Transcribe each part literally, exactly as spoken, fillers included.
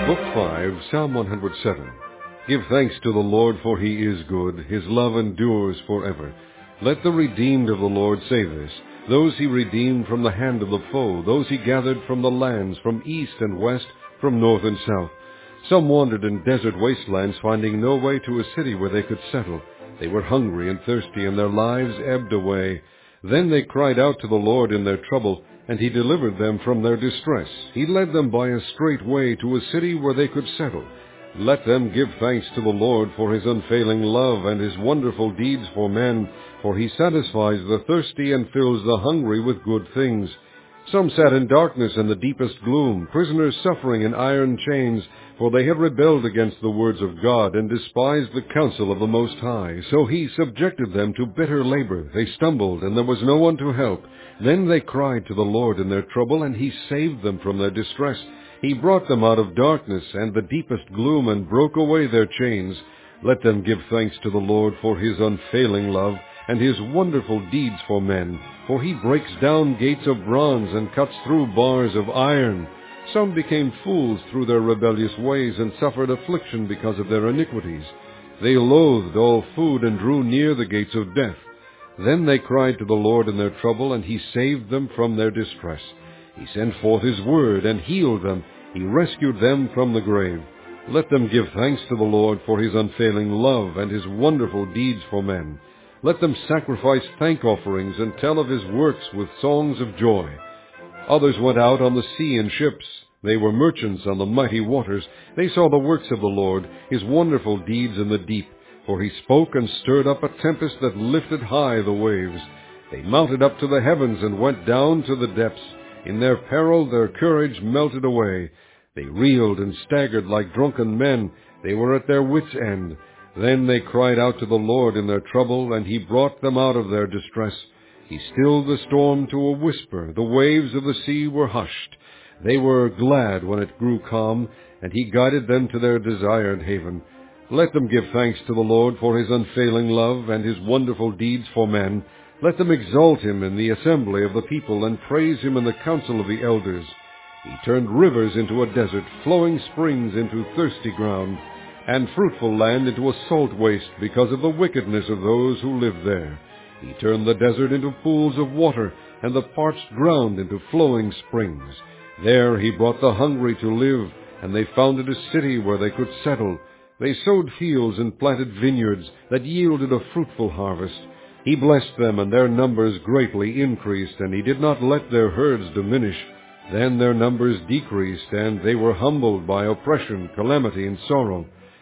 Book five, Psalm one hundred seven. Give thanks to the Lord, for he is good. His love endures forever. Let the redeemed of the Lord say this, those he redeemed from the hand of the foe, those he gathered from the lands, from east and west, from north and south. Some wandered in desert wastelands, finding no way to a city where they could settle. They were hungry and thirsty, and their lives ebbed away. Then they cried out to the Lord in their trouble, and he delivered them from their distress. He led them by a straight way to a city where they could settle. Let them give thanks to the Lord for his unfailing love and his wonderful deeds for men, for he satisfies the thirsty and fills the hungry with good things. Some sat in darkness and the deepest gloom, prisoners suffering in iron chains, for they had rebelled against the words of God and despised the counsel of the Most High. So he subjected them to bitter labor. They stumbled, and there was no one to help. Then they cried to the Lord in their trouble, and he saved them from their distress. He brought them out of darkness and the deepest gloom, and broke away their chains. Let them give thanks to the Lord for his unfailing love, and his wonderful deeds for men. For he breaks down gates of bronze and cuts through bars of iron. Some became fools through their rebellious ways, and suffered affliction because of their iniquities. They loathed all food and drew near the gates of death. Then they cried to the Lord in their trouble, and he saved them from their distress. He sent forth his word and healed them. He rescued them from the grave. Let them give thanks to the Lord for his unfailing love and his wonderful deeds for men. Let them sacrifice thank offerings and tell of his works with songs of joy. Others went out on the sea in ships. They were merchants on the mighty waters. They saw the works of the Lord, his wonderful deeds in the deep. For he spoke and stirred up a tempest that lifted high the waves. They mounted up to the heavens and went down to the depths. In their peril their courage melted away. They reeled and staggered like drunken men. They were at their wits' end. Then they cried out to the Lord in their trouble, and he brought them out of their distress. He stilled the storm to a whisper. The waves of the sea were hushed. They were glad when it grew calm, and he guided them to their desired haven. Let them give thanks to the Lord for his unfailing love and his wonderful deeds for men. Let them exalt him in the assembly of the people, and praise him in the council of the elders. He turned rivers into a desert, flowing springs into thirsty ground, and fruitful land into a salt waste because of the wickedness of those who lived there. He turned the desert into pools of water, and the parched ground into flowing springs. There he brought the hungry to live, and they founded a city where they could settle. They sowed fields and planted vineyards that yielded a fruitful harvest. He blessed them, and their numbers greatly increased, and he did not let their herds diminish. Then their numbers decreased, and they were humbled by oppression, calamity, and sorrow.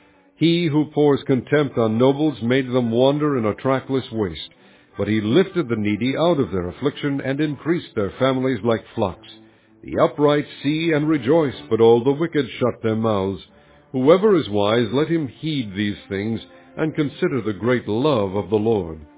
He who pours contempt on nobles made them wander in a trackless waste. But he lifted the needy out of their affliction and increased their families like flocks. The upright see and rejoice, but all the wicked shut their mouths. Whoever is wise, let him heed these things, and consider the great love of the Lord.